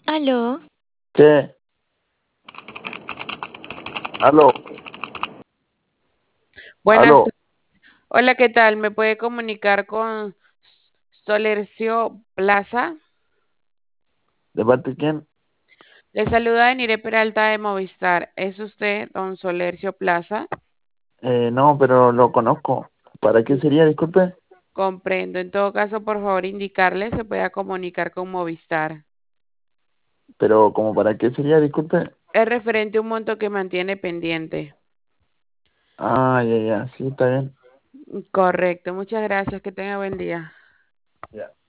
Aló, ¿Qué? Aló, Buenas, aló, hola, ¿qué tal? ¿Me puede comunicar con Solercio Plaza? ¿de parte de quién? Le saluda Nire Peralta de Movistar. ¿Es usted, don Solercio Plaza? No, pero lo conozco. ¿Para qué Mm, sería? Disculpe. Comprendo. En todo caso, por favor, indicarle se pueda comunicar con Movistar. Pero ¿como para qué sería? Disculpe. Es referente a un monto que mantiene pendiente. Ah, ya, ya, sí, está bien. Correcto. Muchas gracias. Que tenga buen día. Ya.